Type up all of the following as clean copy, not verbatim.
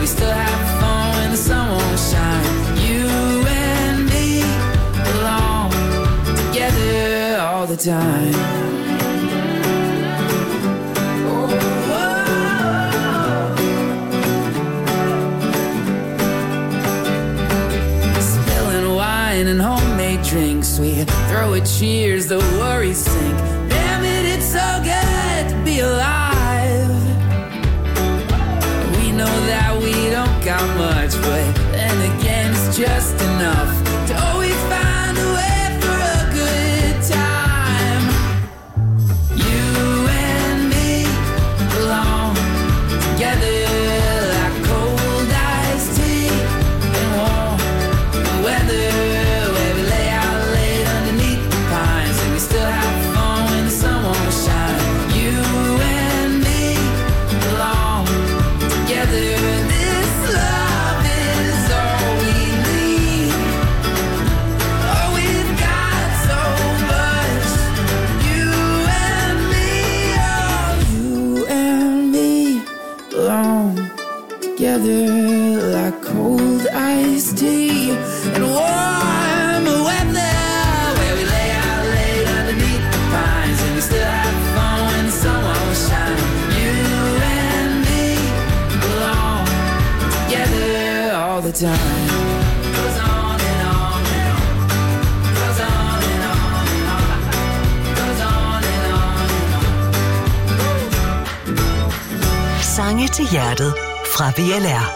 we still have fun when the sun won't shine. You and me belong together all the time. And homemade drinks, we throw a cheers, the worries sink. Damn it, it's so good to be alive. We know that we don't got much, but then again it's just enough to always find a way for a good time. You and me belong together like cold iced tea and warm weather. Together like cold iced tea and warm weather, where we lay out late underneath the pines, and we still have fun when the sun won't shine. You and me belong together all the time. Goes on and on and on. Goes on and on and on. Goes on and on and on. Sange til hjertet fra VLR.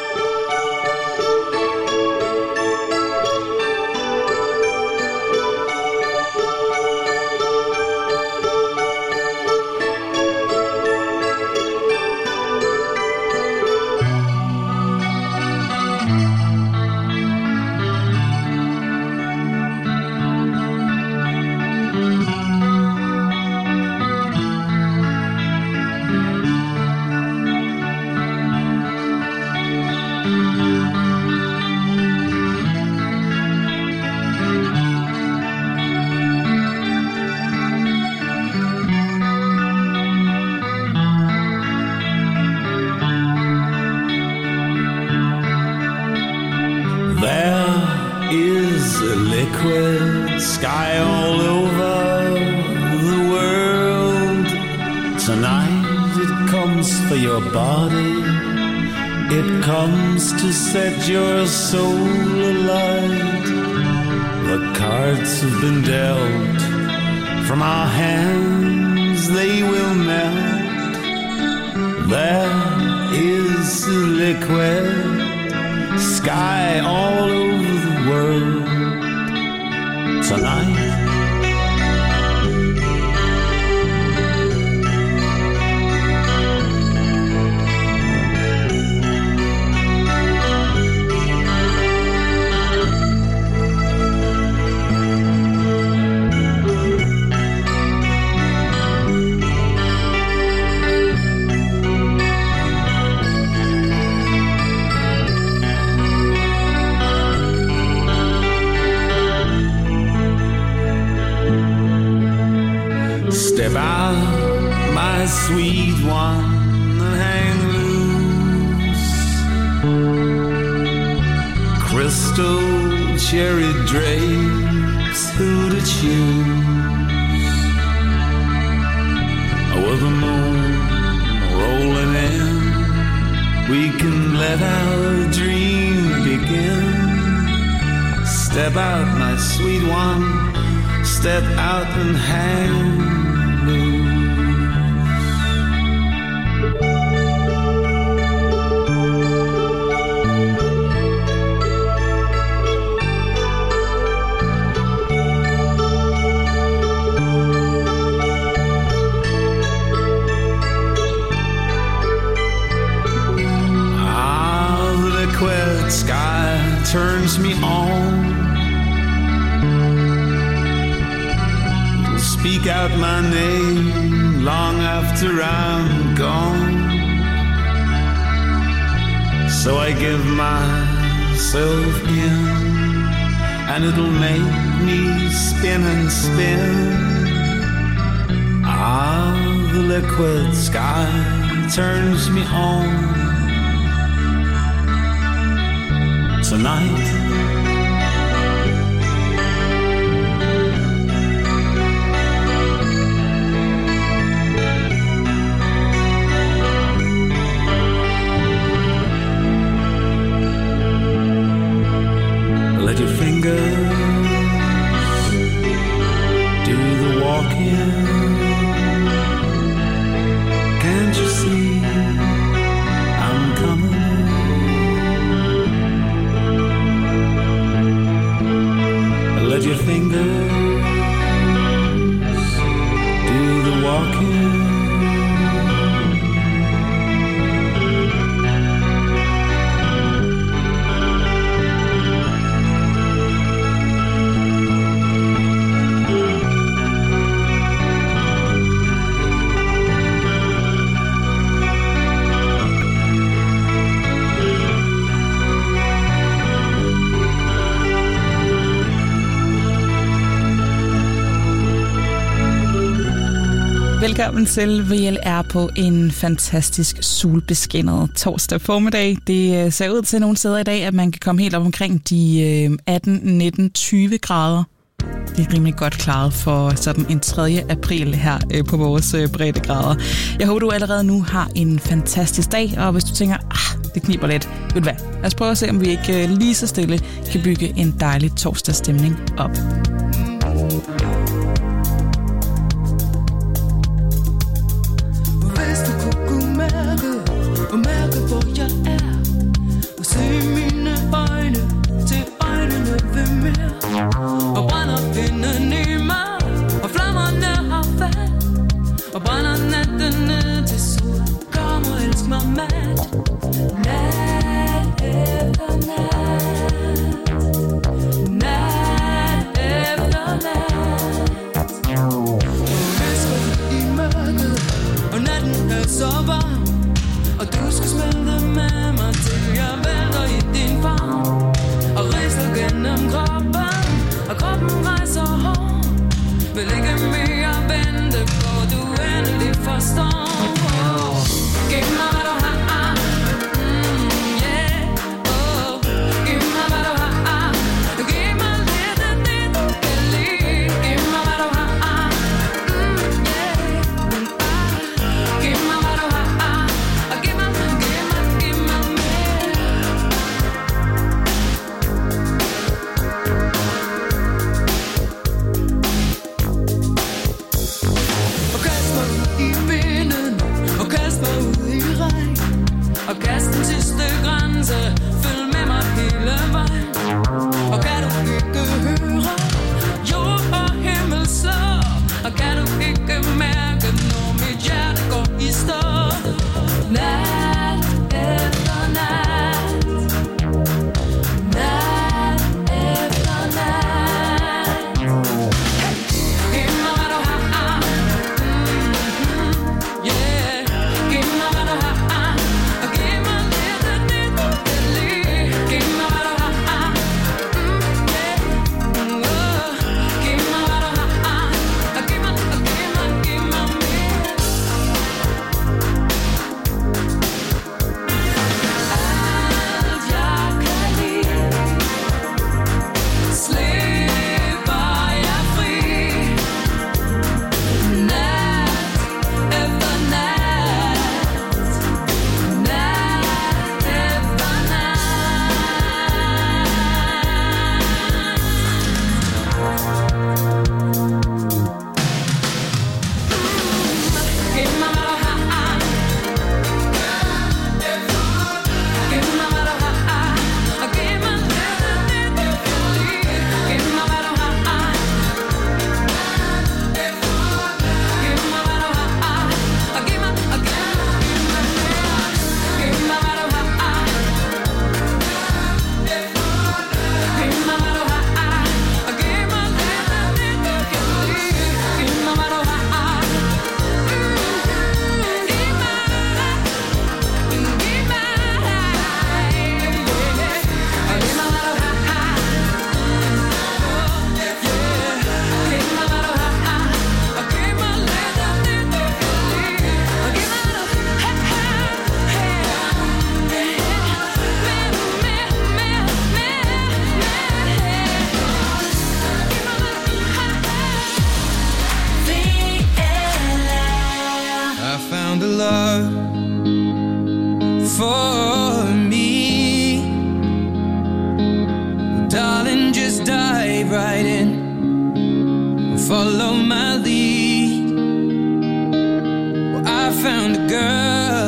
Sky all over the world. Tonight it comes for your body. It comes to set your soul alight. The cards have been dealt. From our hands they will melt. There is the liquid sky all over the world. Tonight step out, my sweet one, and hang loose. Crystal cherry drapes, who to choose? With the moon rolling in, we can let our dream begin. Step out, my sweet one, step out and hang loose. The liquid sky turns me on. Speak out my name long after I'm gone. So I give myself in, and it'll make me spin and spin. The liquid sky turns me on. night. Let your fingers do the walking. Can't you see I'm coming? Let your fingers do the walking. Velkommen til VLR på en fantastisk solbeskinnet torsdag formiddag. Det ser ud til nogle steder i dag, at man kan komme helt op omkring de 18, 19, 20 grader. Det er rimelig godt klaret for sådan en 3. april her på vores breddegrader. Jeg håber, du allerede nu har en fantastisk dag, og hvis du tænker, det kniber lidt, ved du hvad? Lad os prøve at se, om vi ikke lige så stille kan bygge en dejlig torsdagsstemning op. Og brænder vinden i mig, og flammerne har fat, og brænder natten ned til sol. Kom og elsk mig mat, nat efter nat, nat efter nat. Visker i mørket, og natten er så varm, og du skal smelte med mig, til jeg vælter i din favn, og rister gennem kroppen. Og kroppen rejser hård. Vil ikke mere vente på, du endelig forstår. Giv mig hvad du har, yeah, oh. Giv mig hvad du har, giv mig lidt af det du kan lide. Giv mig hvad du har, yeah, giv mig hvad du har, og giv mig mere. I vinden dive right in, follow my lead. Well, I found a girl,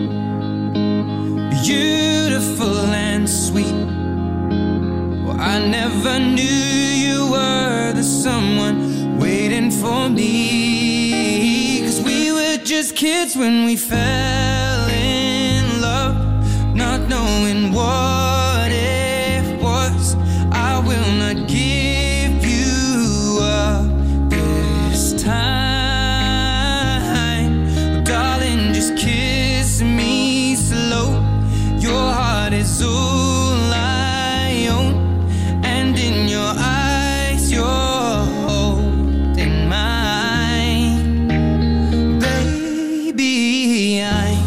beautiful and sweet. Well, I never knew you were the someone waiting for me. 'Cause we were just kids when we fell in love, not knowing what it was. I will not give you up this time. Oh, darling, just kiss me slow. Your heart is all I own, and in your eyes you're holding mine. Baby, I'm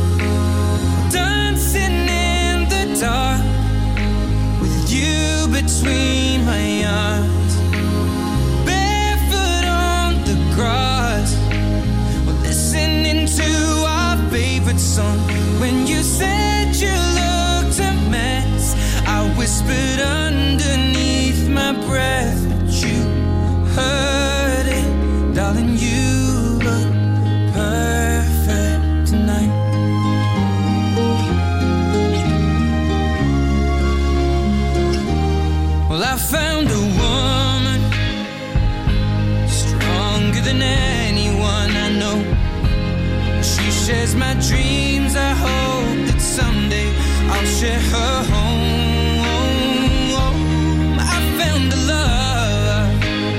dancing in the dark with you between my arms, barefoot on the grass. We're listening to our favorite song. When you said you looked a mess, I whispered underneath my breath, but you heard it. Darling, you look perfect tonight. Well, I found a woman stronger than anyone I know. She shares my dreams. I hope that someday I'll share her home. I found a love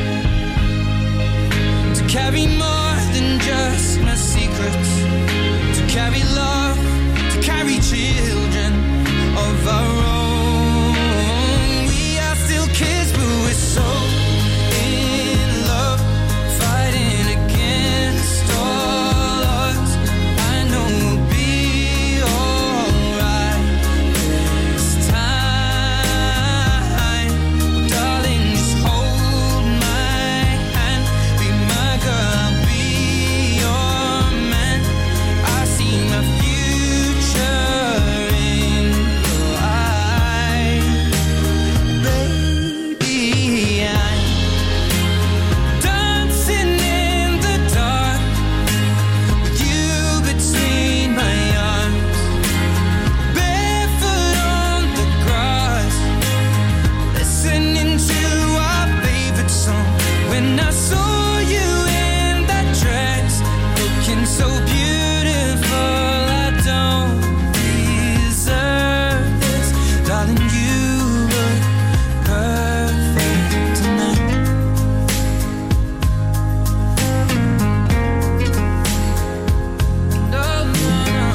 to carry more than just my secrets, to carry love, to carry children of our own. We are still kids, but we're so in love, fighting against all odds. I know we'll be alright this time. Darling, just hold my hand, be my girl, I'll be your man. I see my future in your eyes. Baby, I'm dancing in the dark with you between my arms, barefoot on the grass, listening to our favorite song. When I saw you in that dress, looking so beautiful, I don't deserve this. Darling, you look perfect tonight. No, no, no.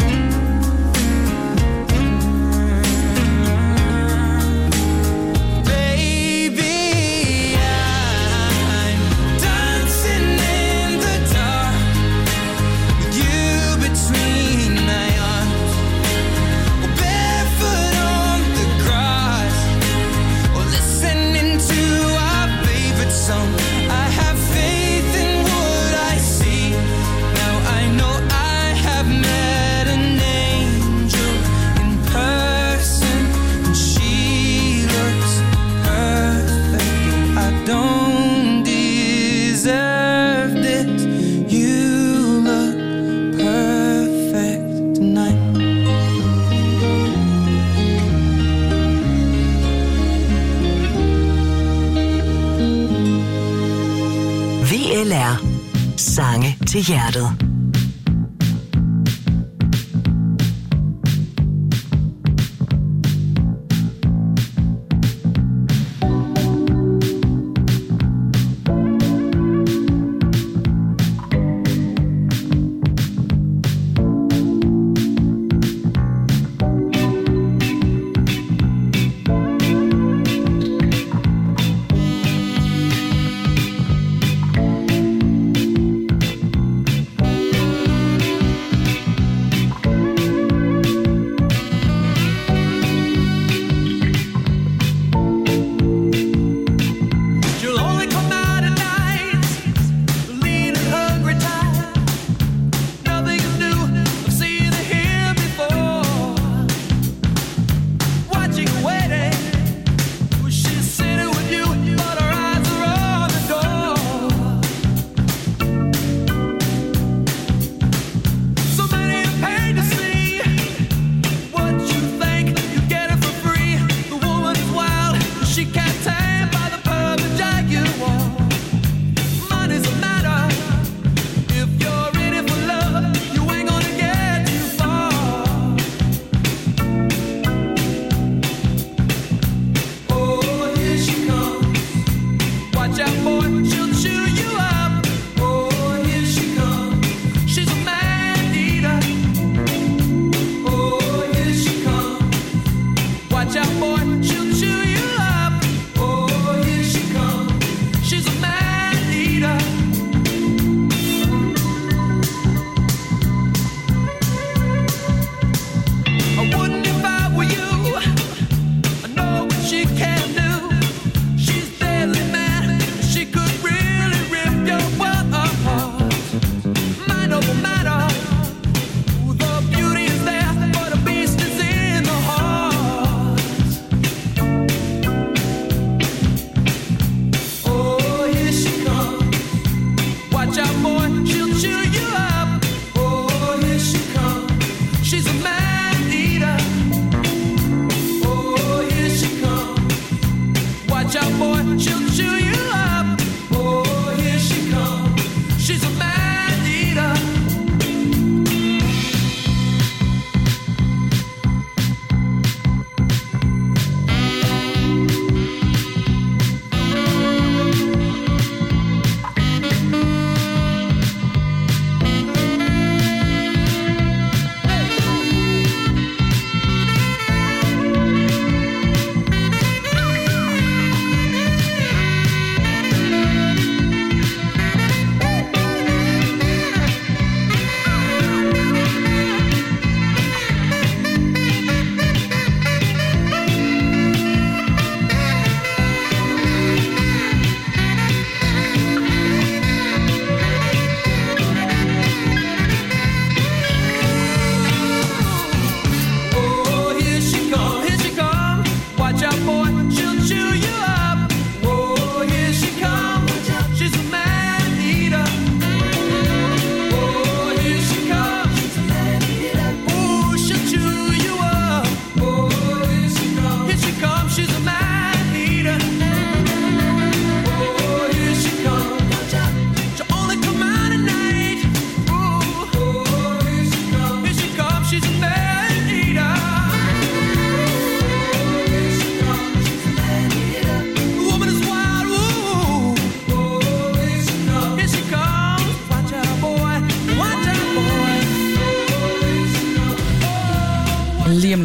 Baby, I'm dancing in the dark with you between my arms, or barefoot on the grass, or listening to our favorite song. I have faith in what I see. Now I know I have met an angel in person, and she looks perfect. I don't deserve this. You look perfect tonight. VLR. Sange til hjertet.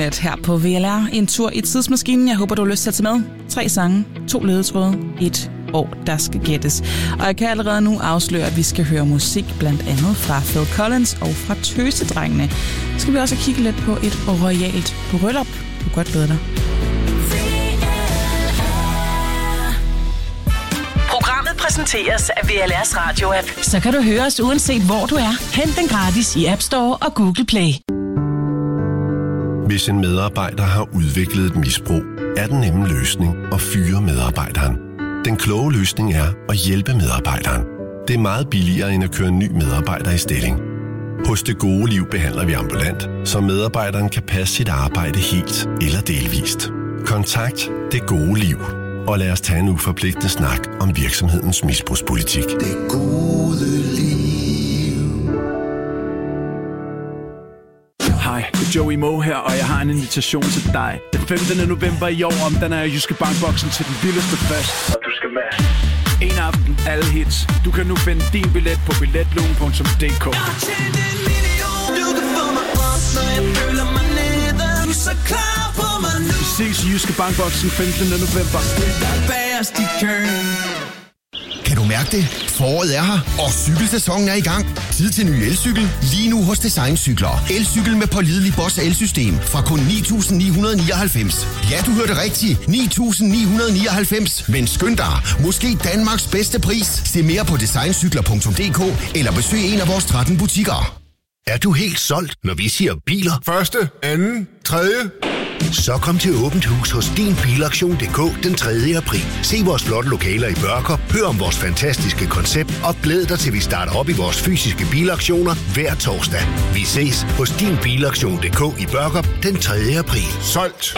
fortsat her på VLR. En tur i tidsmaskinen. Jeg håber, du har lyst til at tage med. 3 sange, 2 ledetråde, 1 år, der skal gættes. Og jeg kan allerede nu afsløre, at vi skal høre musik blandt andet fra Phil Collins og fra Tøsedrengene. Så skal vi også kigge lidt på et royalt bryllup. Du kan godt glæde dig. Programmet præsenteres af VLR's radio-app. Så kan du høre os uanset hvor du er. Hent den gratis i App Store og Google Play. Hvis en medarbejder har udviklet et misbrug, er den nemme løsning at fyre medarbejderen. Den kloge løsning er at hjælpe medarbejderen. Det er meget billigere end at køre en ny medarbejder i stilling. Hos Det Gode Liv behandler vi ambulant, så medarbejderen kan passe sit arbejde helt eller delvist. Kontakt Det Gode Liv, og lad os tage en uforpligtende snak om virksomhedens misbrugspolitik. Det gode liv. Hej, det er Joey Moe her, og jeg har en invitation til dig. Den 15. november i år omdanner jeg Jyske Bankboksen til den vildeste fest. Og du skal med. En aften, alle hits. Du kan nu finde din billet på billetlugen.dk. Vi ses i Jyske Bankboksen 15. november. Kan du mærke det? Foråret er her, og cykelsæsonen er i gang. Tid til ny elcykel, lige nu hos Design Cykler. Elcykel med pålidelig Bosch elsystem fra kun 9.999. Ja, du hørte rigtigt. 9.999. Men skynd dig. Måske Danmarks bedste pris. Se mere på designcykler.dk eller besøg en af vores 13 butikker. Er du helt solgt, når vi siger biler? Første, anden, tredje. Så kom til åbent hus hos Din Bilaktion.dk den 3. april. Se vores flotte lokaler i Børkop, hør om vores fantastiske koncept og glæd dig til vi starter op i vores fysiske bilaktioner hver torsdag. Vi ses hos Din Bilaktion.dk i Børkop den 3. april. Solgt!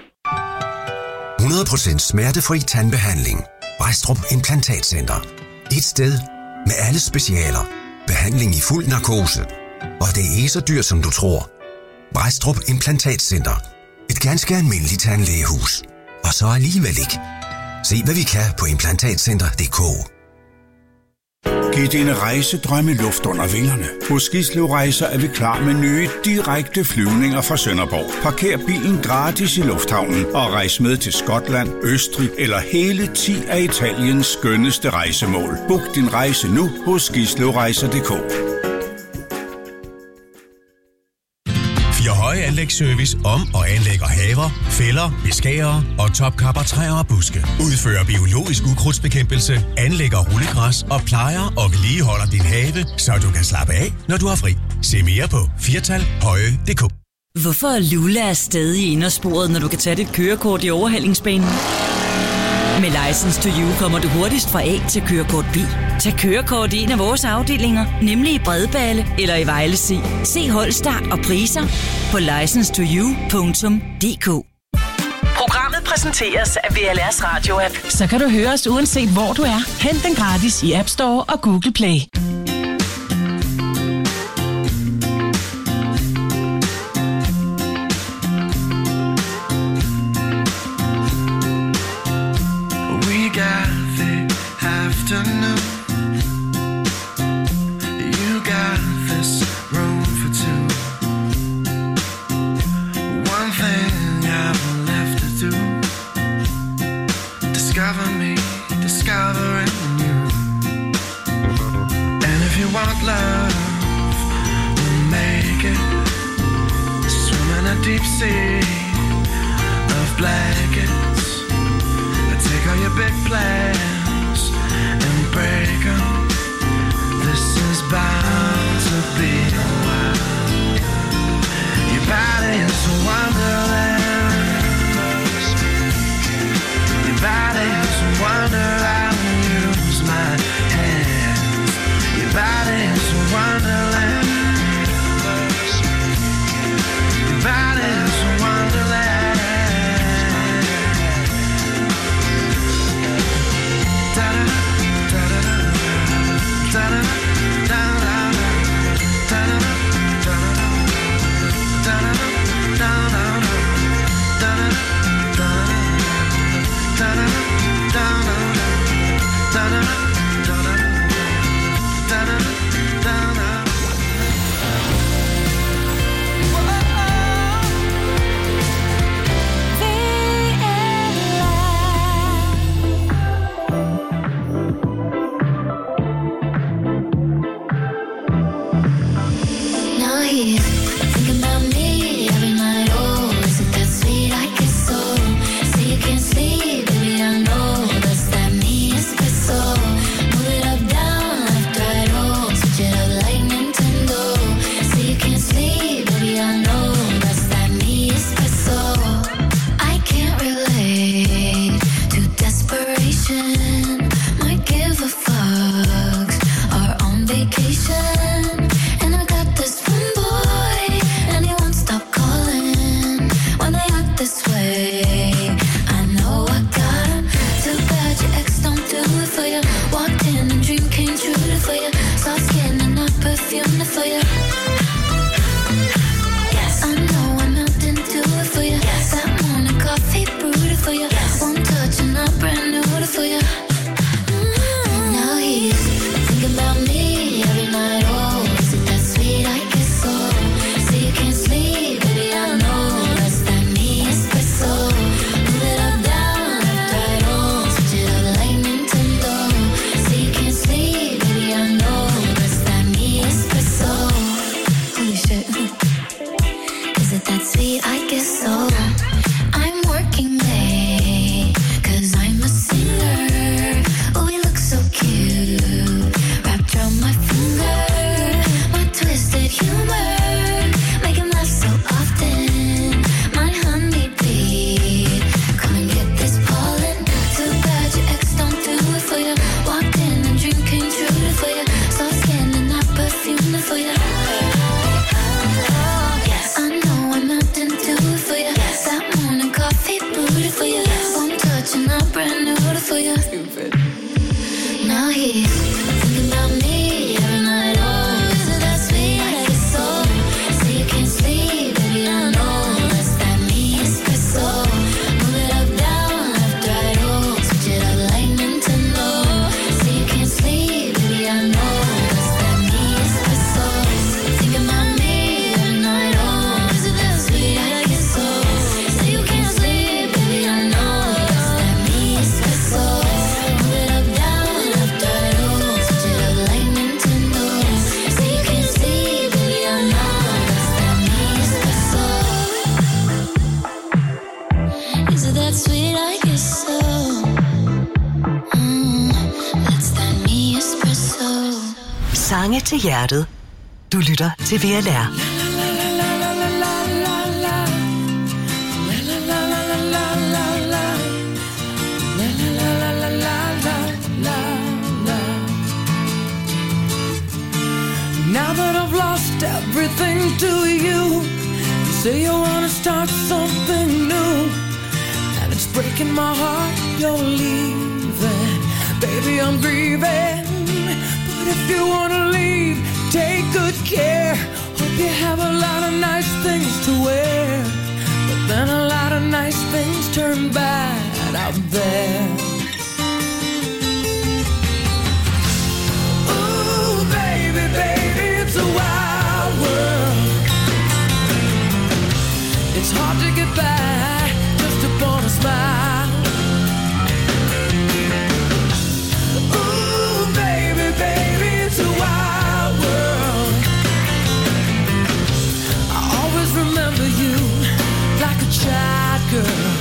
100% smertefri tandbehandling. Brædstrup Implantatcenter. Et sted med alle specialer. Behandling i fuld narkose. Og det er ikke så dyrt, som du tror. Brædstrup Implantatcenter. Et ganske almindeligt tandlægehus. Og så alligevel ikke. Se hvad vi kan på implantatcenter.dk. Giv dine rejsedrømme luft under vingerne. Hos Gislev Rejser er vi klar med nye, direkte flyvninger fra Sønderborg. Parker bilen gratis i lufthavnen og rejs med til Skotland, Østrig eller hele 10 af Italiens skønneste rejsemål. Book din rejse nu hos gislevrejser.dk. Høje Anlægsservice om og anlægger haver, fælder, beskærer og topkapper træer og buske. Udfører biologisk ukrudtsbekæmpelse, anlægger rullegræs og plejer og vedligeholder din have, så du kan slappe af, når du har fri. Se mere på firtalhøje.dk. Hvorfor er Lula stadig i indersporet, når du kan tage dit kørekort i overhalingsbanen? Med License to You kommer du hurtigst fra A til kørekort B. Tag kørekort i en af vores afdelinger, nemlig i Bredballe eller i Vejlesi. Se holdstart og priser på license2you.dk. Programmet præsenteres af VLR's radio-app. Så kan du høre os uanset hvor du er. Hent den gratis i App Store og Google Play. Afternoon, you got this room for two. One thing I've left to do: discover me, discovering you. And if you want love, we'll make it. Swim in a deep sea of blankets. Take all your big plans and break 'em. This is bound to be a while. Your body is a wonderland. Your body is a wonder. I will use my hands. Your body is a wonderland. Your body is a wonderland. mange til hjertet. Du lytter til VLR. Now that I've lost everything to you, you say you wanna start something new, and it's breaking my heart you're leaving. Baby, I'm grieving, but if you wanna leave, take good care. Hope you have a lot of nice things to wear, but then a lot of nice things turn bad out there. Baby, it's a wild world. It's hard to get by just upon a smile. Ooh, baby, it's a wild world. I always remember you like a child girl.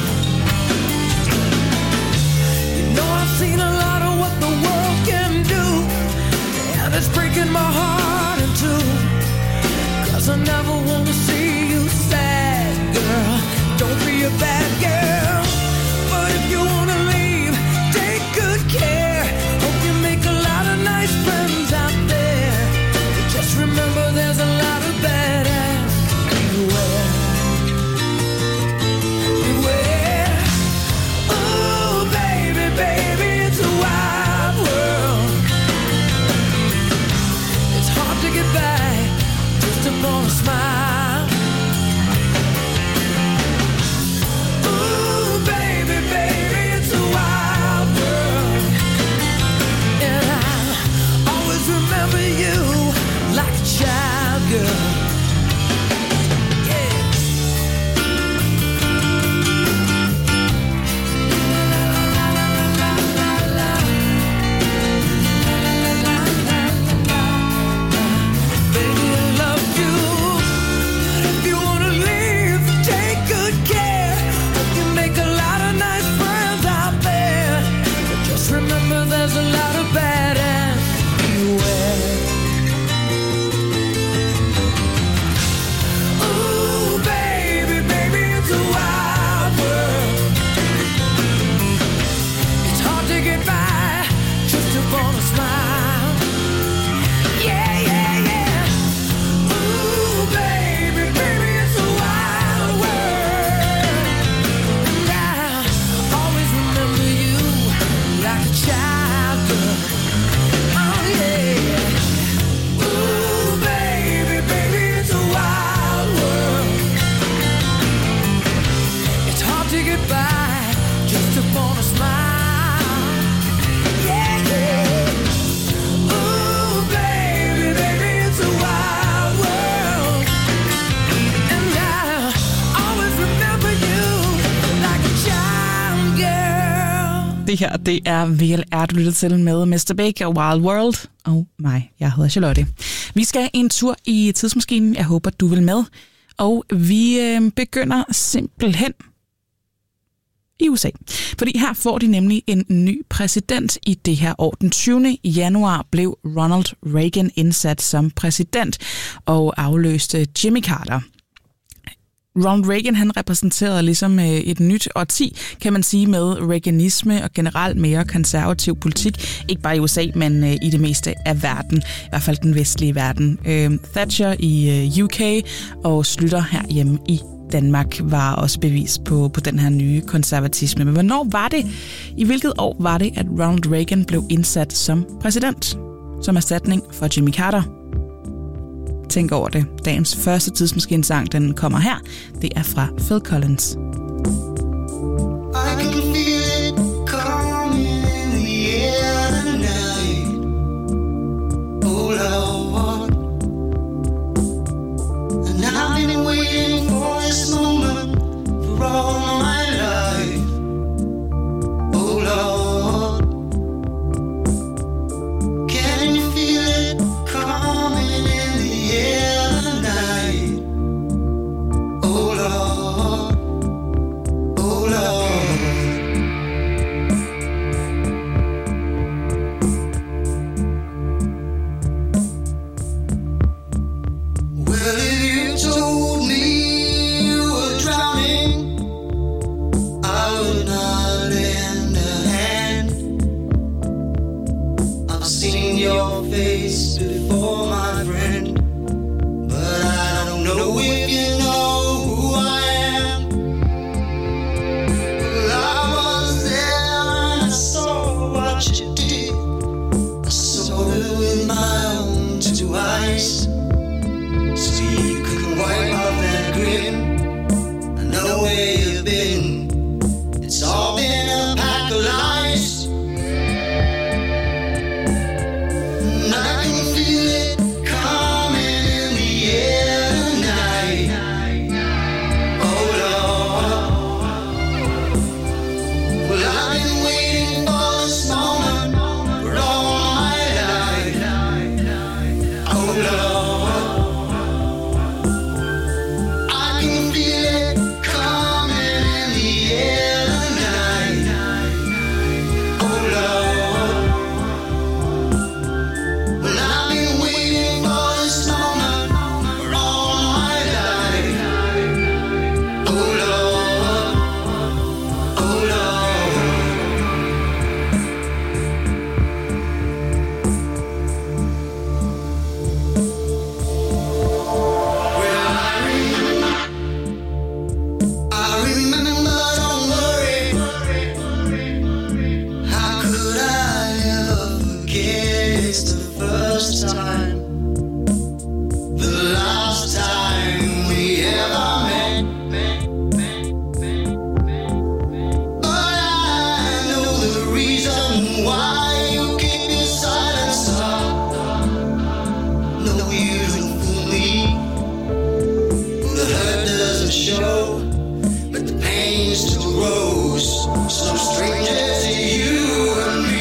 You know I've seen a lot of what the world can do, and it's breaking my heart in two, 'cause I never wanna see you sad, girl. Don't be a bad girl. But if you wanna leave, take good care. Hope you make a lot of nice friends out there, but just remember there's a lot of badass beware. Beware. Ooh, baby, it's a wild world. To get by just upon a smile. Ooh, baby, it's a wild world, and I always remember you like a child girl. Remember there's a lot of badass beware. Ooh, baby, it's a wild world. It's hard to get by just upon a smile. Yeah. Ooh, baby, it's a wild world. And I always remember you like a child girl. Oh yeah. Ooh, baby, it's a wild world. It's hard to get by just upon a smile. Yeah. Ooh, baby, it's a wild world. And I always remember you like a child girl. Det her, det er VLR, du lytter til med Mr. Big og Wild World. Og mig, jeg hedder Charlotte. Vi skal en tur i tidsmaskinen. Jeg håber, du vil med. Og vi begynder simpelthen i USA. Fordi her får de nemlig en ny præsident i det her år. Den 20. januar blev Ronald Reagan indsat som præsident og afløste Jimmy Carter. Ronald Reagan, han repræsenterede ligesom et nyt årti, kan man sige, med reaganisme og generelt mere konservativ politik. Ikke bare i USA, men i det meste af verden. I hvert fald den vestlige verden. Thatcher i UK og Slytter herhjemme i Danmark var også bevis på den her nye konservatisme. Men hvornår var det? I hvilket år var det, at Ronald Reagan blev indsat som præsident? Som erstatning for Jimmy Carter? Tænk over det. Dagens første tidsmaskinesang, den kommer her. Det er fra Phil Collins. I can feel it coming in the air tonight. Oh Lord, and I've been waiting for this moment for all my life. Oh Lord, can you feel it coming in the air tonight? Oh Lord, oh Lord. rose, some stranger to you and me.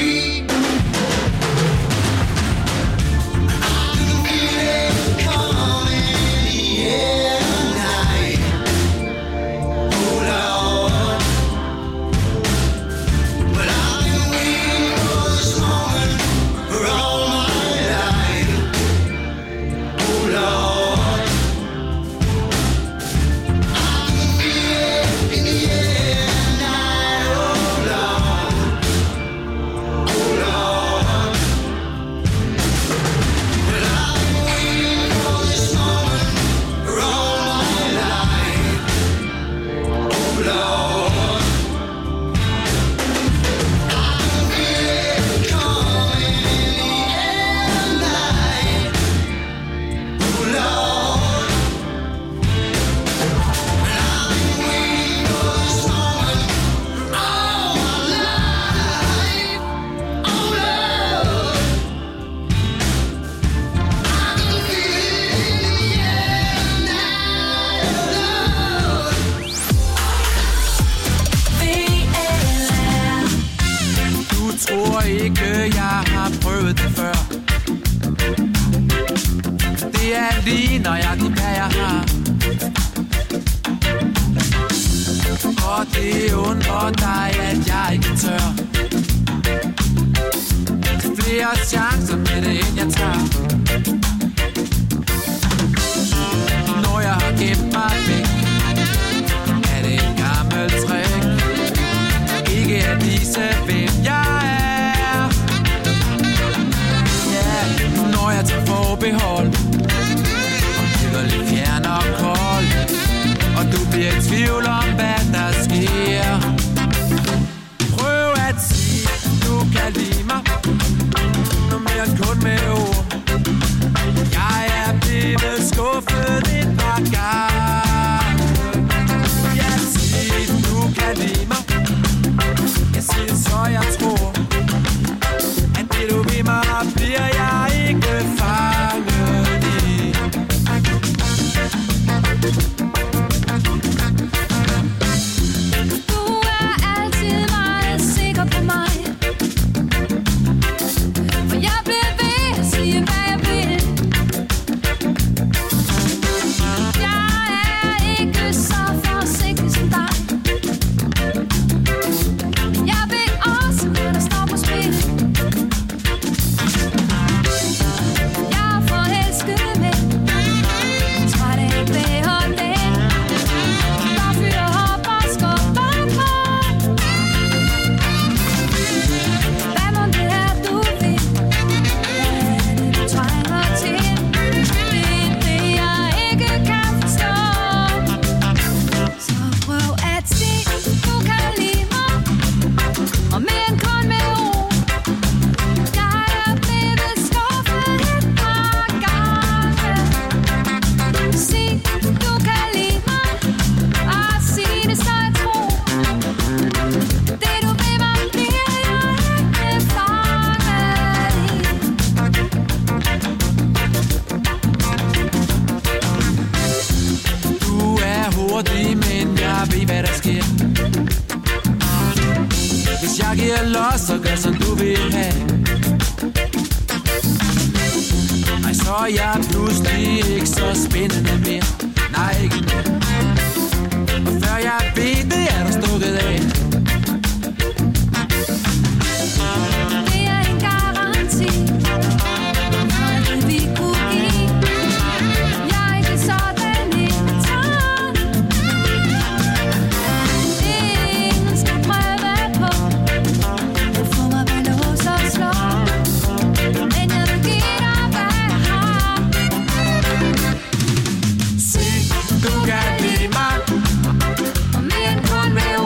Du kan lide mig, og mere end kun med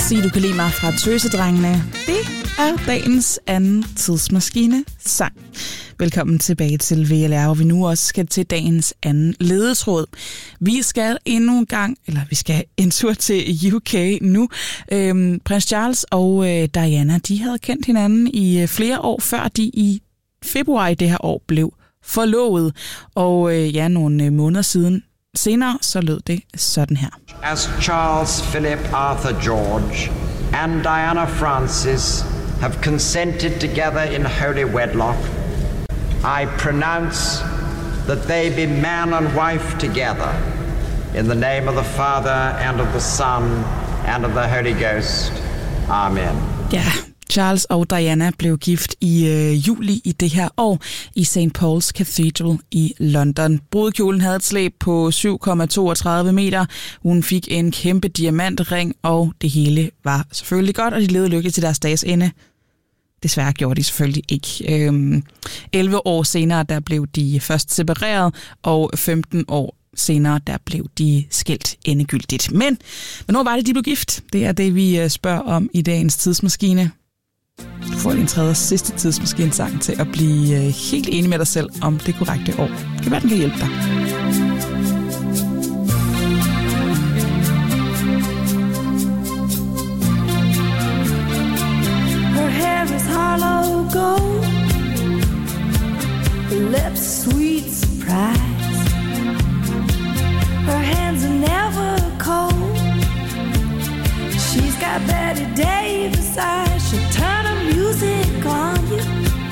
Sig, du kan lide mig fra Tøsedrengene. Det er dagens anden tidsmaskine sang. Velkommen tilbage til VLR, hvor vi nu også skal til dagens anden ledetråd. Vi skal en tur til UK nu. Prins Charles og Diana, de havde kendt hinanden i flere år, før de i februar i det her år blev forlovet. Og nogle måneder senere, så lød det sådan her. As Charles Philip Arthur George and Diana Francis have consented together in holy wedlock, I pronounce that they be man and wife together in the name of the Father and of the Son and of the Holy Ghost. Amen. Ja, Charles og Diana blev gift i juli i det her år i St. Paul's Cathedral i London. Brudekjolen havde et slæb på 7,32 meter. Hun fik en kæmpe diamantring, og det hele var selvfølgelig godt, og de levede lykkeligt til deres dages ende. Desværre gjorde de selvfølgelig ikke. 11 år senere, der blev de først separeret, og 15 år senere, der blev de skilt endegyldigt. Men hvornår var det, de blev gift? Det er det, vi spørger om i dagens tidsmaskine. Du får din tredje og sidste tidsmaskine-sang til at blive helt enig med dig selv om det korrekte år. Det kan være, den kan hjælpe dig. Her hair is hollow gold, lips sweet surprise. Her hands are never cold. She's got Betty Davis eyes. She'll turn her music on you.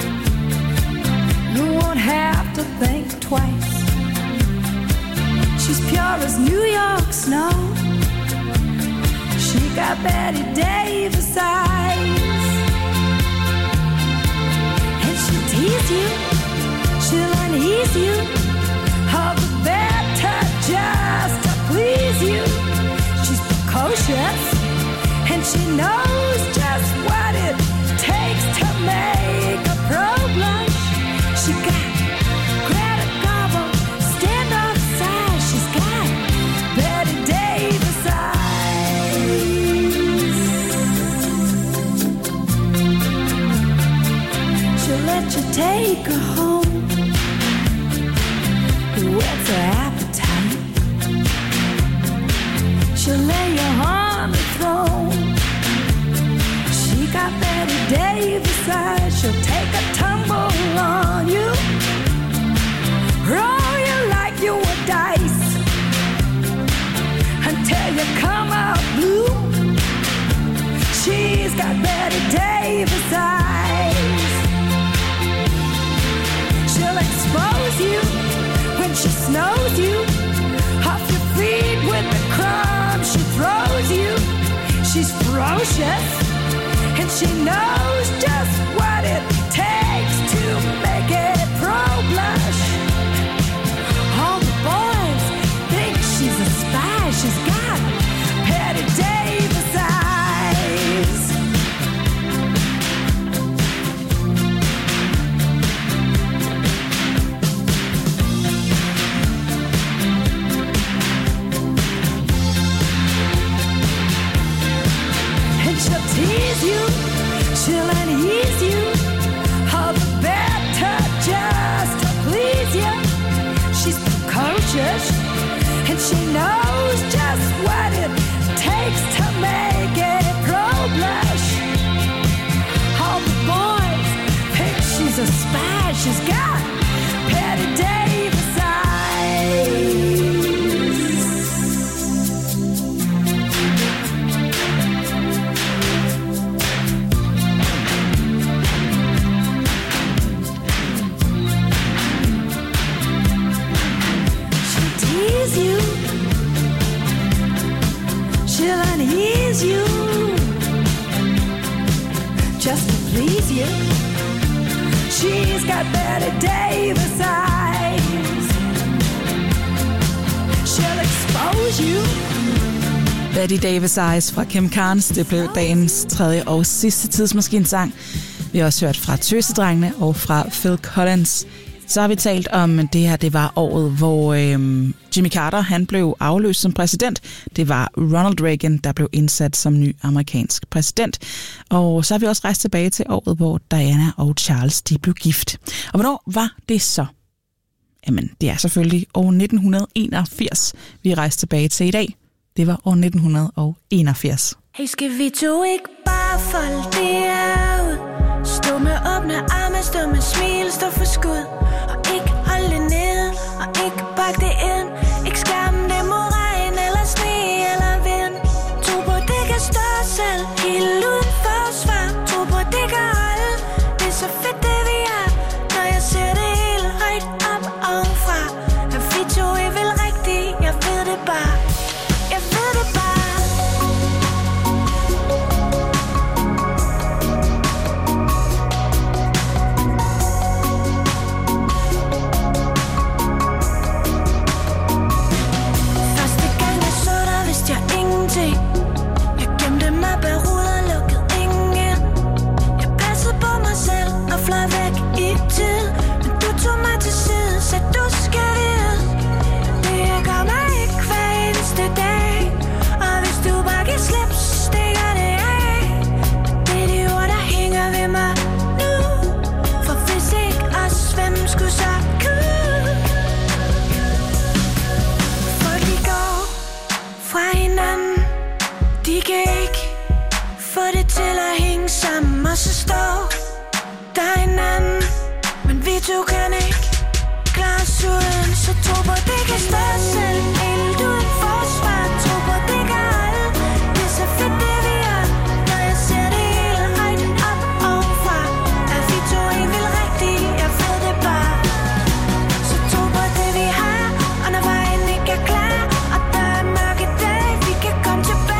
You won't have to think twice. She's pure as New York snow. She got Betty Davis eyes. And she'll tease you, she'll unease you, all the better just to please you. She's precocious, and she knows just what it takes to make a pro blush. She got Greta Garbo, stand off side. She's got Betty Davis eyes. She'll let you take her home, whet's her appetite. She'll lay you on the throne. She got Betty Davis eyes. She'll take a tumble on you, roll you like you were dice, until you come out blue. She's got Betty Davis eyes. She'll expose you when she snows you, off your feet with the crumbs she throws you. She's ferocious, and she knows just what it takes to make it pro blush. All the boys think she's a spy. She's got Betty Davis eyes. She'll tease you, she'll unease you, all the better just to please you. She's precocious, and she knows just what it takes to make it pro blush. All the boys think she's a spy. She's got Betty Davis eyes. You, she'll unease you, just to please you. She's got Betty Davis eyes. She'll expose you. Betty Davis Eyes fra Kim Carnes, det blev dagens tredje og sidste tidsmaskinsang. Vi har også hørt fra Tøsedrengene og fra Phil Collins. Så har vi talt om det her, det var året, hvor Jimmy Carter han blev afløst som præsident. Det var Ronald Reagan, der blev indsat som ny amerikansk præsident. Og så har vi også rejst tilbage til året, hvor Diana og Charles de blev gift. Og hvornår var det så? Jamen, det er selvfølgelig år 1981, vi rejste tilbage til i dag. Det var år 1981. Hey, skal vi to ikke bare folde det ud? Stå med åbne arme, stå med smil, stå for skud. Og ikke holde det ned, og ikke bakke det ind. Ikke skærme det mod regn, eller sne, eller vind. Tro på, det kan stå selv, helt uden forsvar. Tro på, det kan holde, det er så fedt det vi er. Når jeg ser det helt højt op ovenfra. At vi to er vel rigtigt, jeg ved det bare. Jeg ved det bare. Jeg gemte mig bag ruder, lukkede ingen ind. Jeg passede på mig selv og fløj væk i tid. Men du tog mig til side, så du skal vide. Det gør mig ikke hver eneste dag. Og hvis du bare kan slippe, så stikker det af. Det er de ord, der hænger ved mig nu. For hvis ikke os, hvem skulle så kunne? Folk de går fra hinanden. De kan ikke få det til at hænge sammen. Og så står der en anden. Men vi to kan ikke klare os uden. Så tro på, det kan stå selv. Helt uden forsvar. Tro på, det kan holde. Det er så fedt det vi er. Når jeg ser det hele højt op ovenfra. At vi to ikke vil rigtigt. Jeg ved det bare. Så tro på det vi har. Og når vejen ikke er klar. Og der er mørke dage. Vi kan komme tilbage.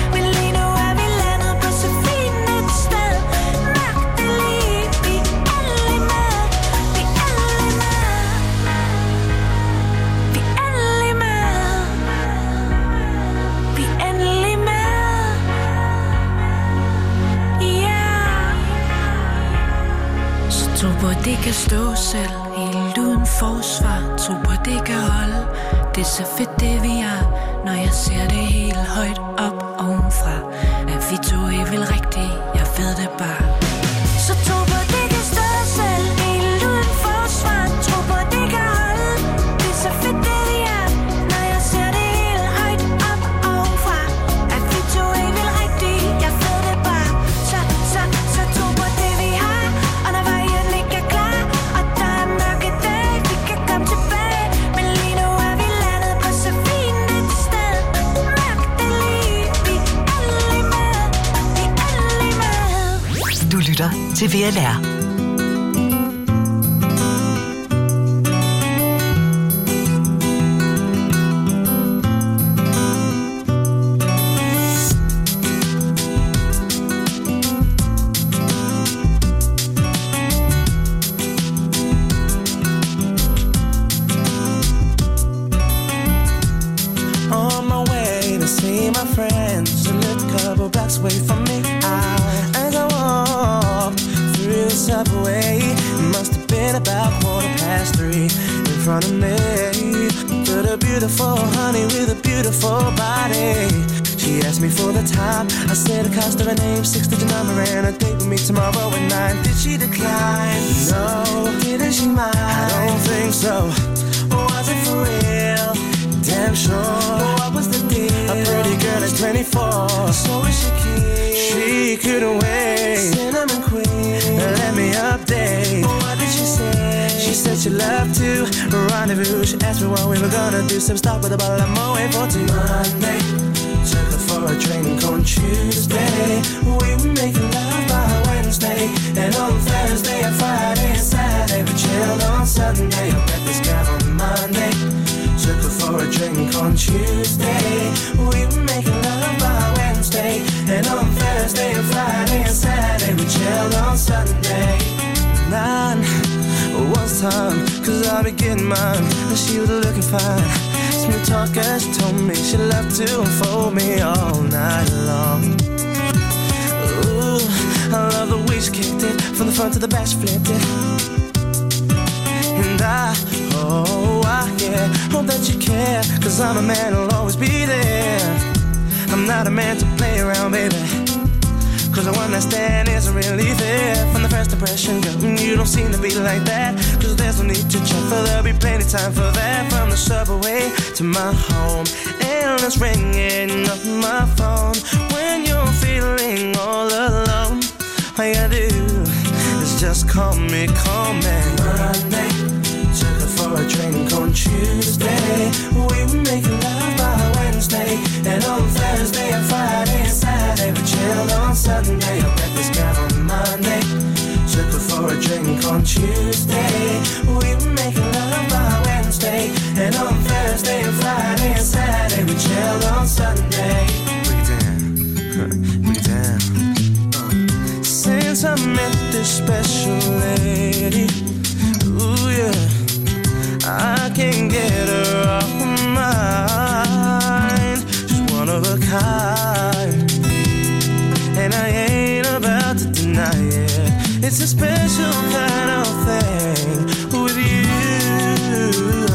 Tro på, det kan stå selv, helt uden forsvar. Tro på, det kan holde. Det er så fedt det vi er. Når jeg ser det helt højt op ovenfra. At vi to er vel rigtigt, jeg ved det bare. Så tro på, det kan stå selv, helt uden forsvar. Tro på, det kan holde. Det er så fedt det vi er. Når jeg ser det helt højt op ovenfra. At vi to er vel rigtigt, jeg ved det bare. Så tro på det vi har. Og når vejen ikke er klar. Og der er mørke dage. Vi kan komme tilbage. Men lige nu er vi landet på så fint et sted. Mørkt det lige. Vi er alle med. Vi er alle med. Du lytter til VLR. On my way to see my friends, a little couple blocks away from me. As I walk through the subway, it must have been about 3:15 in front of me. But a beautiful honey with a beautiful body. She asked me for the time. I said the cost of her name, 6-digit number, and a date with me tomorrow at 9. Did she decline? No. Didn't she mind? I don't think so. Was it for real? Damn sure. What was the deal? A pretty girl is 24. So is she keen? She couldn't wait. Cinnamon queen. Let me update. What did she say? She said she loved to rendezvous. She asked me what we were gonna do. Some stop with a bottle of Moet for Monday. Took her for a drink on Tuesday. We were making love by Wednesday. And on Thursday and Friday and Saturday we chilled on Sunday. I met this guy on Monday. Took her for a drink on Tuesday. We were making love by Wednesday. And on Thursday and Friday and Saturday we chilled on Sunday. 9 was time, cause I'll be getting mine. And she was looking fine. Smooth talker, she told me she loved to unfold me all night long. Ooh, I love the way she kicked it. From the front to the back she flipped it. And 'cause I'm a man who'll always be there. I'm not a man to play around, baby, 'cause the one I stand isn't really fair. From the first impression, girl, you don't seem to be like that. 'Cause there's no need to check, for there'll be plenty time for that. From the subway to my home, endless ringing of my phone. When you're feeling all alone, all you gotta do is just call me, Monday, took her for a drink on Tuesday. We were making love by Wednesday, and on Thursday and Friday and Saturday we chilled on Sunday. I met this guy on Monday, took her for a drink on Tuesday. We were making love by Wednesday, and on Thursday and Friday and Saturday we chilled on Sunday. Break it down. Since I met this special lady, ooh yeah, I can't get her off my mind. She's one of a kind, and I ain't about to deny it. It's a special kind of thing with you.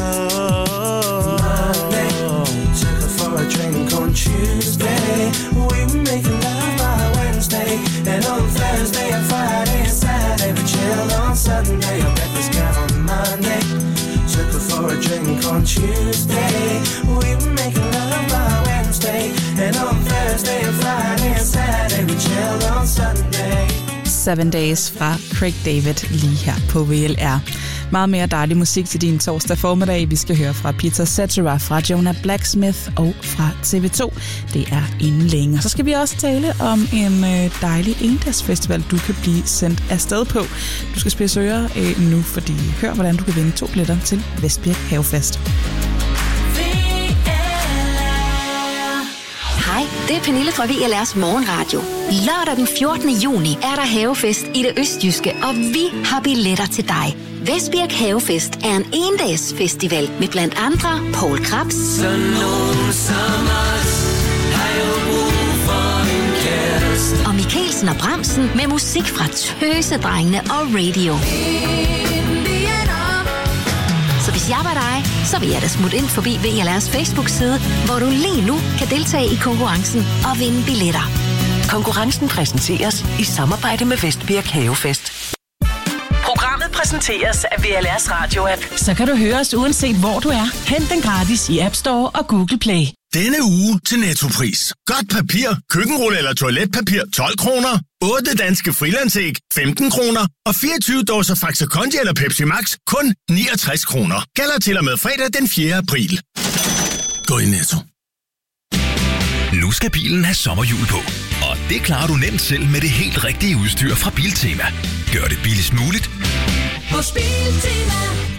Monday, took her for a drink on Tuesday. We were making love by Wednesday, and on Thursday and Friday and Saturday we chilled on Sunday. I met this guy on Monday, took her for a drink on Tuesday. We were making love by Wednesday, and on Thursday and Friday and Saturday we chilled on Sunday. 7 Days fra Craig David lige her på VLR. Meget mere dejlig musik til din torsdag formiddag. Vi skal høre fra Peter Cetera, fra Jonah Blacksmith og fra TV2. Det er inden længe. Så skal vi også tale om en dejlig endagsfestival, du kan blive sendt afsted på. Du skal spidse ører nu, fordi hør, hvordan du kan vinde 2 billetter til Vestbirk Havefest. Hej, det er Pernille fra VLR's Morgenradio. Lørdag den 14. juni er der havefest i det østjyske, og vi har billetter til dig. Vestbirk Havefest er en endagsfestival med blandt andre Poul Krebs, og Mikkelsen og Bramsen med musik fra Tøsedrengene og Radio. Så hvis jeg var dig, så vil jeg da smutte ind forbi VLR's Facebook-side, hvor du lige nu kan deltage i konkurrencen og vinde billetter. Konkurrencen præsenteres i samarbejde med Vestbirk Havefest. Programmet præsenteres af VLR's Radio-app. Så kan du høre os uanset hvor du er. Hent den gratis i App Store og Google Play. Denne uge til Nettopris. Godt papir, køkkenrulle eller toiletpapir 12 kroner. 8 danske frilandsæg 15 kroner. Og 24 dåser Faxe Kondi eller Pepsi Max kun 69 kroner. Gælder til og med fredag den 4. april. Gå i Netto. Nu skal bilen have sommerhjul på. Og det klarer du nemt selv med det helt rigtige udstyr fra Biltema. Gør det billigst muligt hos Biltema.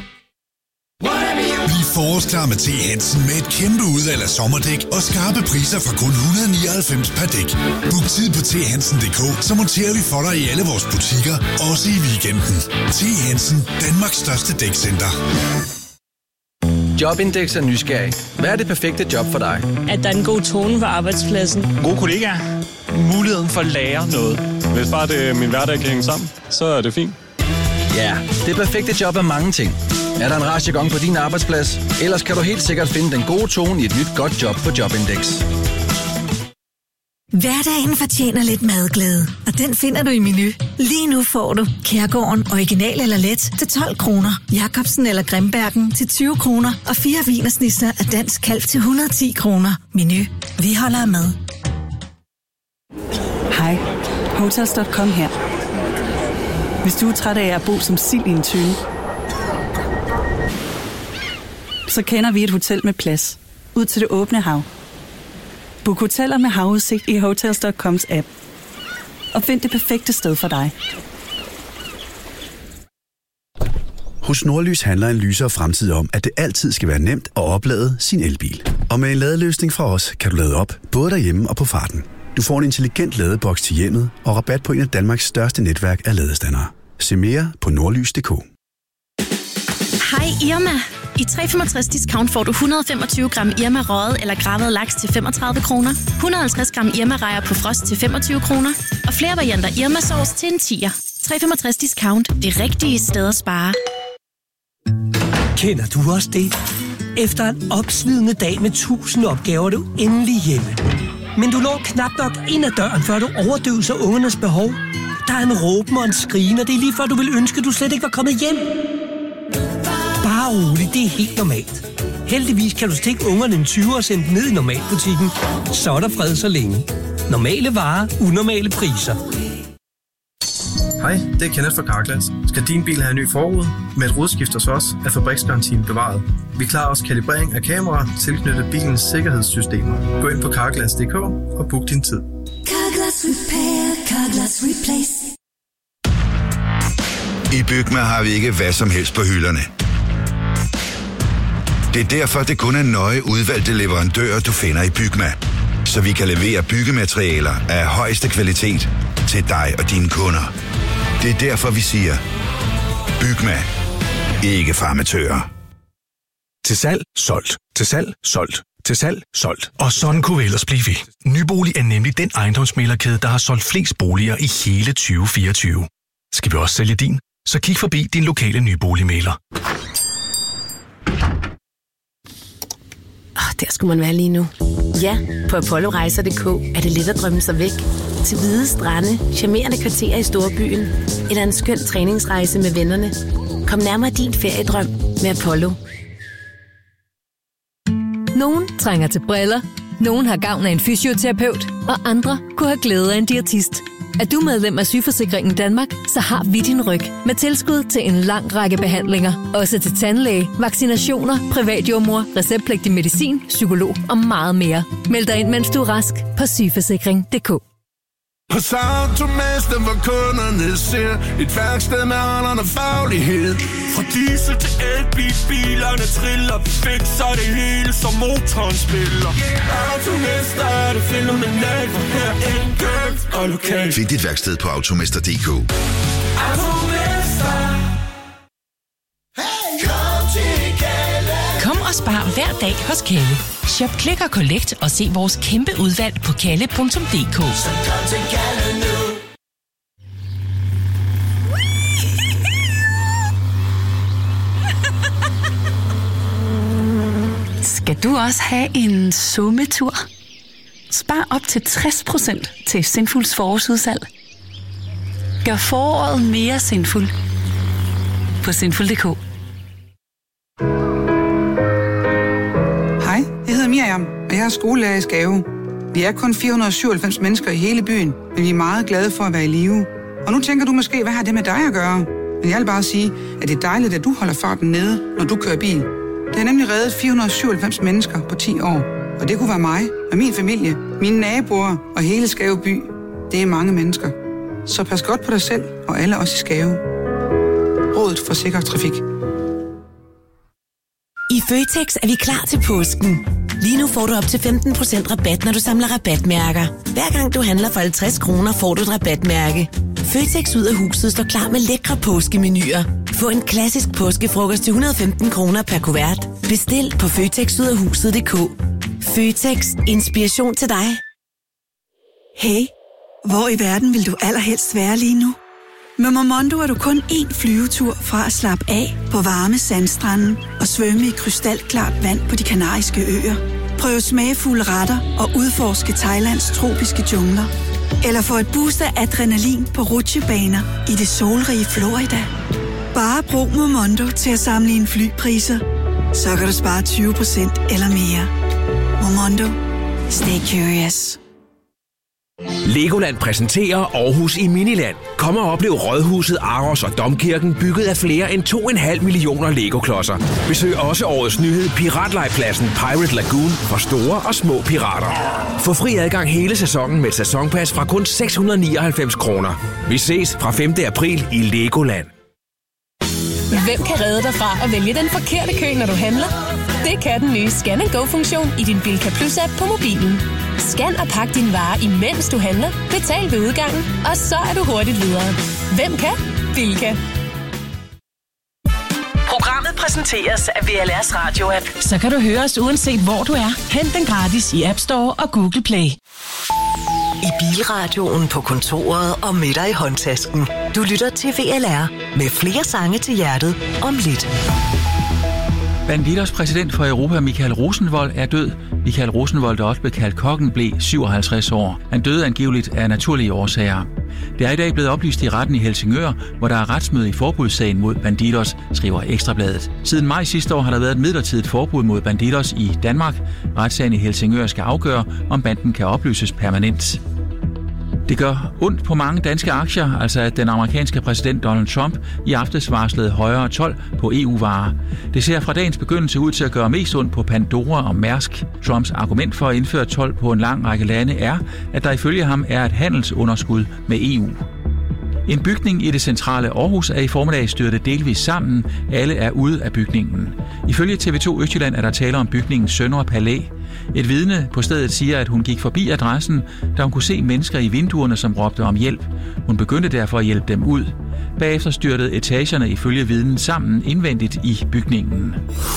Bliv forårsklar med T. Hansen med et kæmpe udvalg af sommerdæk og skarpe priser fra kun 199 per dæk. Book tid på thansen.dk, så monterer vi for dig i alle vores butikker, også i weekenden. T. Hansen, Danmarks største dækcenter. Jobindex er nysgerrig. Hvad er det perfekte job for dig? At der er en god tone på arbejdspladsen. Gode kollegaer. Muligheden for at lære noget. Hvis bare det, min hverdag kan hænge sammen, så er det fint. Ja, det perfekte job er mange ting. Er der en rar jargon på din arbejdsplads? Ellers kan du helt sikkert finde den gode tone i et nyt godt job på Jobindex. Hverdagen fortjener lidt madglæde, og den finder du i Menu. Lige nu får du Kærgården original eller let til 12 kroner, Jacobsen eller Grimbergen til 20 kroner og 4 wienersnitzer af dansk kalv til 110 kroner. Menu. Vi holder af mad. Hej, Hotels.com her. Hvis du er træt af at bo som sild i en tønde, så kender vi et hotel med plads ud til det åbne hav. Book hoteller med havudsigt i Hotels.coms app. Og find det perfekte sted for dig. Hos Nordlys handler en lysere fremtid om, at det altid skal være nemt at oplade sin elbil. Og med en ladeløsning fra os, kan du lade op, både derhjemme og på farten. Du får en intelligent ladeboks til hjemmet og rabat på en af Danmarks største netværk af ladestandere. Se mere på nordlys.dk. Hej Irma. I 365 discount får du 125 gram Irma røget eller gravet laks til 35 kroner, 150 gram Irma rejer på frost til 25 kroner og flere varianter Irma sauce til en 10'er. 365 discount. Det rigtige sted at spare. Kender du også det? Efter en opslidende dag med 1000 opgaver er du endelig hjemme. Men du når knap nok ind ad døren, før du overdøver ungernes behov. Der er en råben og en skrigen, og det er lige før du vil ønske, at du slet ikke var kommet hjem. Bare roligt, det er helt normalt. Heldigvis kan du stikke ungerne en 20 og sende dem ned i normalbutikken. Så er der fred så længe. Normale varer, unormale priser. Hej, det er Kenneth fra Carglass. Skal din bil have en ny forrude? Med et rodskift hos os er fabriksgarantien bevaret. Vi klarer også kalibrering af kameraer tilknyttet bilens sikkerhedssystemer. Gå ind på carglass.dk og book din tid. Carglass Repair, Carglass Replace. I Bygma har vi ikke hvad som helst på hylderne. Det er derfor, det kun er nøje udvalgte leverandører, du finder i Bygma. Så vi kan levere byggematerialer af højeste kvalitet til dig og dine kunder. Det er derfor, vi siger, Bygma. Ikke farmatører. Til salg, solgt. Til salg, solgt. Til salg, solgt. Og sådan kunne vi ellers blive ved. Nybolig er nemlig den ejendomsmæglerkæde, der har solgt flest boliger i hele 2024. Skal vi også sælge din? Så kig forbi din lokale nyboligmægler. Der skulle man være lige nu. Ja, på apollorejser.dk er det let at drømme sig væk. Til hvide strande, charmerende kvarterer i storbyen, eller en skøn træningsrejse med vennerne. Kom nærmere din feriedrøm med Apollo. Nogen trænger til briller, nogen har gavn af en fysioterapeut, og andre kunne have glæde af en diætist. Er du medlem af Sygeforsikringen Danmark, så har vi din ryg med tilskud til en lang række behandlinger. Også til tandlæge, vaccinationer, privatjordmor, receptpligtig medicin, psykolog og meget mere. Meld dig ind, mens du er rask på sygeforsikring.dk. Hos Automester, hvor kunderne ser et værksted med holderne faglighed. Fra diesel til elbil, bilerne triller, vi fikser det hele, som motoren spiller. Automester er det fænomenalt, for her enkelt og lokalt. Find dit værksted på automester.dk. Automester. Kom og spar hver dag hos Kalle. Shop Click og Collect og se vores kæmpe udvalg på kalle.dk. Skal du også have en summetur? Spar op til 60% til Sinfuls forårsudsalg. Gør foråret mere sinful på sinful.dk. Hej, jeg hedder Miriam, og jeg er skolelærer i Skave. Vi er kun 497 mennesker i hele byen, men vi er meget glade for at være i live. Og nu tænker du måske, hvad har det med dig at gøre? Men jeg vil bare sige, at det er dejligt, at du holder farten nede, når du kører bil. Det har nemlig reddet 497 mennesker på 10 år. Og det kunne være mig og min familie, mine naboer og hele Skave by. Det er mange mennesker. Så pas godt på dig selv og alle os i Skave. Rådet for sikker trafik. I Føtex er vi klar til påsken. Lige nu får du op til 15% rabat, når du samler rabatmærker. Hver gang du handler for 50 kroner, får du et rabatmærke. Føtex ud af huset står klar med lækre påskemenuer. Få en klassisk påskefrokost til 115 kroner per kuvert. Bestil på føtexudafhuset.dk. Føtex. Inspiration til dig. Hey, hvor i verden vil du allerhelst være lige nu? Med Momondo er du kun én flyvetur fra at slappe af på varme sandstrande og svømme i krystalklart vand på de kanariske øer. Prøv smagfulde retter og udforske Thailands tropiske jungler. Eller få et boost af adrenalin på rutsjebaner i det solrige Florida. Bare brug Momondo til at sammenligne flypriser. Så kan du spare 20% eller mere. Momondo. Stay curious. Legoland præsenterer Aarhus i Miniland. Kom og oplev Rådhuset, Aros og Domkirken bygget af flere end 2,5 millioner Lego-klodser. Besøg også årets nyhed Piratlejrpladsen Pirate Lagoon for store og små pirater. Få fri adgang hele sæsonen med et sæsonpas fra kun 699 kroner. Vi ses fra 5. april i Legoland. Hvem kan redde dig fra at vælge den forkerte kø, når du handler? Det kan den nye Scan & Go-funktion i din Bilka Plus-app på mobilen. Scan og pak dine varer, imens du handler. Betal ved udgangen, og så er du hurtigt videre. Hvem kan? Bilka. Programmet præsenteres af VLS Radio-app. Så kan du høre os uanset hvor du er. Hent den gratis i App Store og Google Play. I bilradioen, på kontoret og med dig i håndtasken. Du lytter til VLR med flere sange til hjertet om lidt. Bandidos præsident for Europa, Michael Rosenvold, er død. Michael Rosenvold, der også blev kaldt Kokken, blev 57 år. Han døde angiveligt af naturlige årsager. Det er i dag blevet oplyst i retten i Helsingør, hvor der er retsmøde i forbudssagen mod Bandidos, skriver Ekstrabladet. Siden maj sidste år har der været et midlertidigt forbud mod Bandidos i Danmark. Retssagen i Helsingør skal afgøre, om banden kan opløses permanent. Det gør ondt på mange danske aktier, altså at den amerikanske præsident Donald Trump i aftes varslede højere told på EU-varer. Det ser fra dagens begyndelse ud til at gøre mest ondt på Pandora og Mærsk. Trumps argument for at indføre told på en lang række lande er, at der ifølge ham er et handelsunderskud med EU. En bygning i det centrale Aarhus er i formiddag styrtet delvis sammen. Alle er ude af bygningen. Ifølge TV2 Østjylland er der tale om bygningen Søndre Palæ. Et vidne på stedet siger, at hun gik forbi adressen, da hun kunne se mennesker i vinduerne, som råbte om hjælp. Hun begyndte derfor at hjælpe dem ud. Bagefter styrtede etagerne ifølge vidnen sammen indvendigt i bygningen.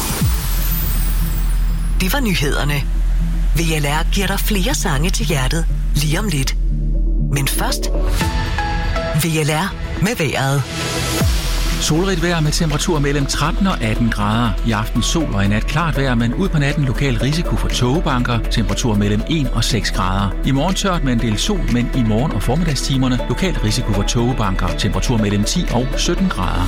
Det var nyhederne. VLR giver dig flere sange til hjertet lige om lidt. Men først VLR med vejret. Solrigt vejr med temperatur mellem 13 og 18 grader. I aften sol og i nat klart vejr, men ud på natten lokal risiko for tågebanker. Temperatur mellem 1 og 6 grader. I morgen tørt med en del sol, men i morgen og formiddagstimerne lokal risiko for tågebanker. Temperatur mellem 10 og 17 grader.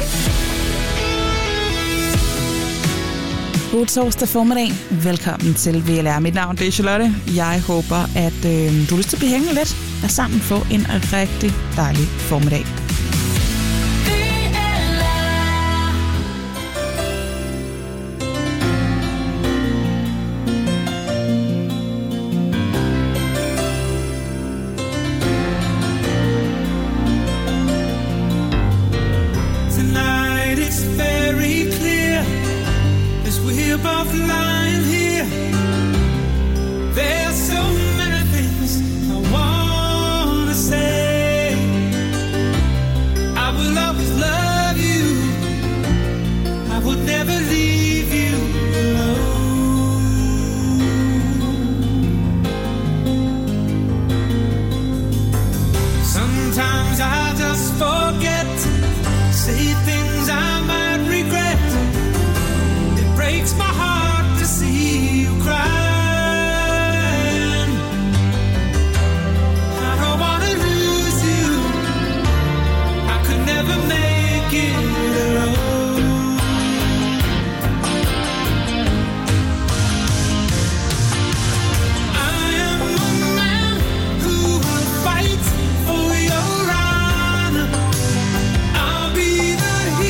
God torsdag formiddag. Velkommen til VLR. Mit navn er Charlotte. Jeg håber, at du har lyst til at blive hængende lidt. Lad sammen få en rigtig dejlig formiddag. I'll be the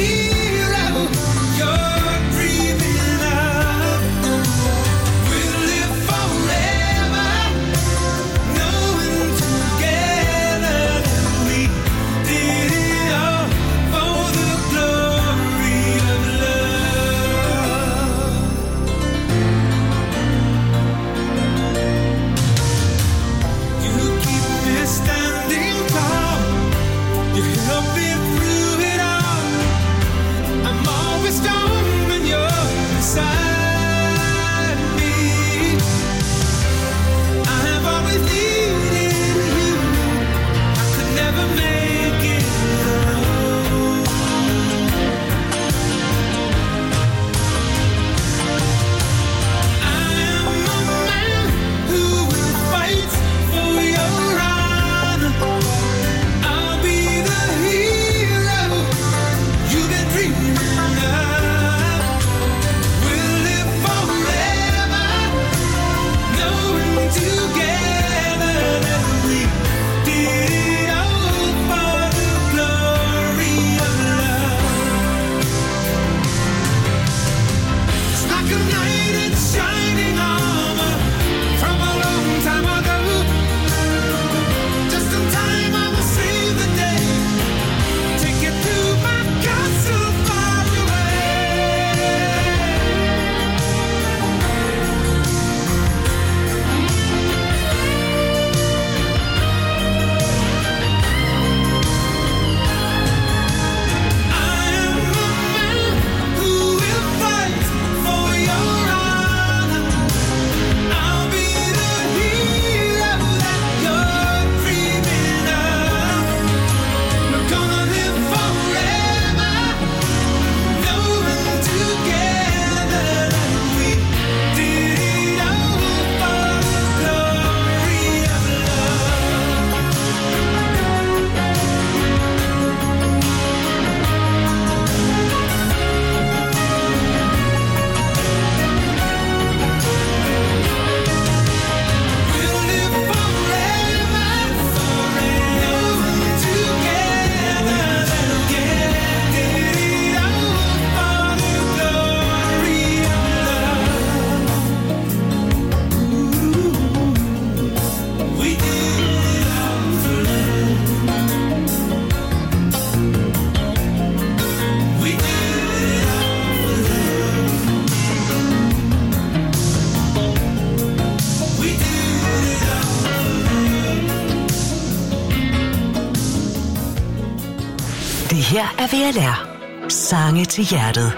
Det her er VLR. Sange til hjertet.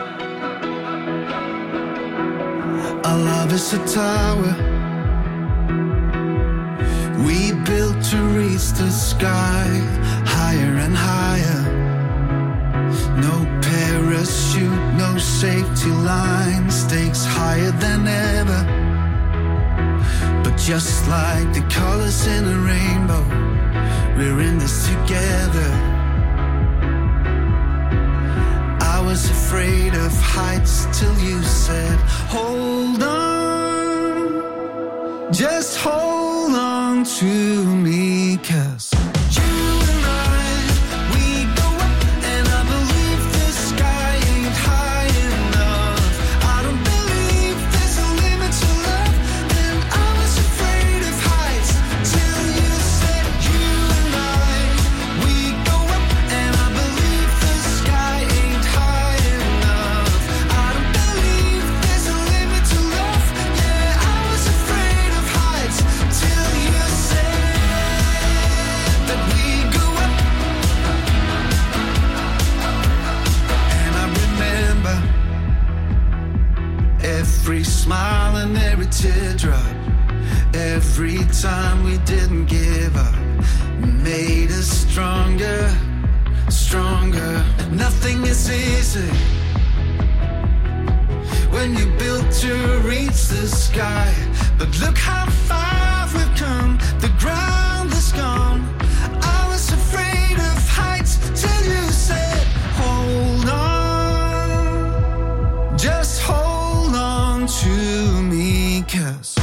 Our love is a tower we built to reach the sky, higher and higher. No parachute, no safety line, stakes higher than ever. But just like the colors in a rainbow, we're in this together. I was afraid of heights till you said, hold on, just hold on to me, 'cause every smile and every teardrop, every time we didn't give up, made us stronger, stronger. Nothing is easy when you built to reach the sky, but look how far we've come, the ground is gone. I was afraid of heights till you said, hold on, just hold on to me, 'cause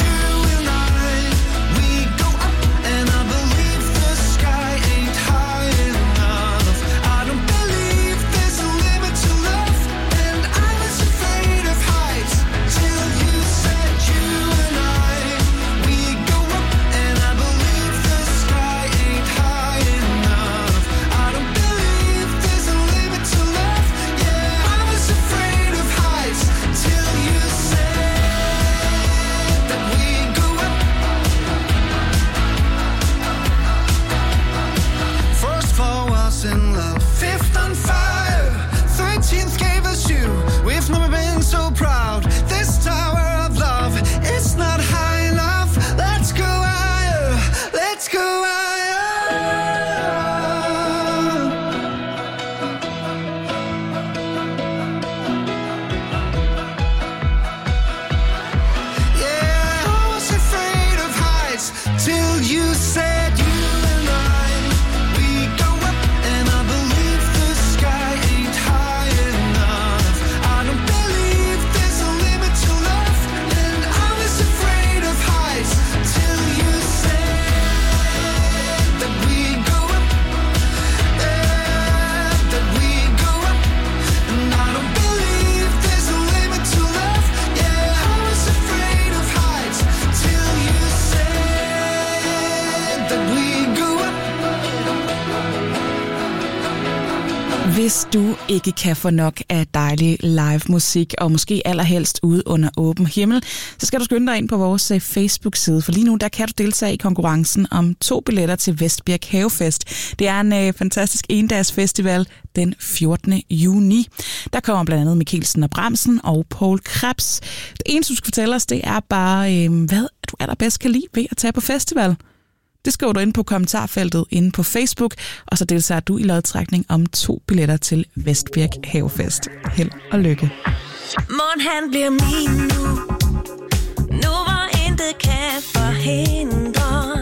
Hvis du ikke kan få nok af dejlig live musik, og måske allerhelst ude under åben himmel, så skal du skynde dig ind på vores Facebook-side, for lige nu der kan du deltage i konkurrencen om 2 billetter til Vestbirk Havefest. Det er en fantastisk endagsfestival den 14. juni. Der kommer blandt andet Mikkelsen og Bremsen og Poul Krebs. Det eneste, du skal fortælle os, det er bare, hvad du allerbedst kan lide ved at tage på festival. Det skriver du ind på kommentarfeltet inde på Facebook, og så deltager du i lodtrækning om 2 billetter til Vestbirk Havefest. Held og lykke. Morgen han bliver min nu hvor intet kan forhindre.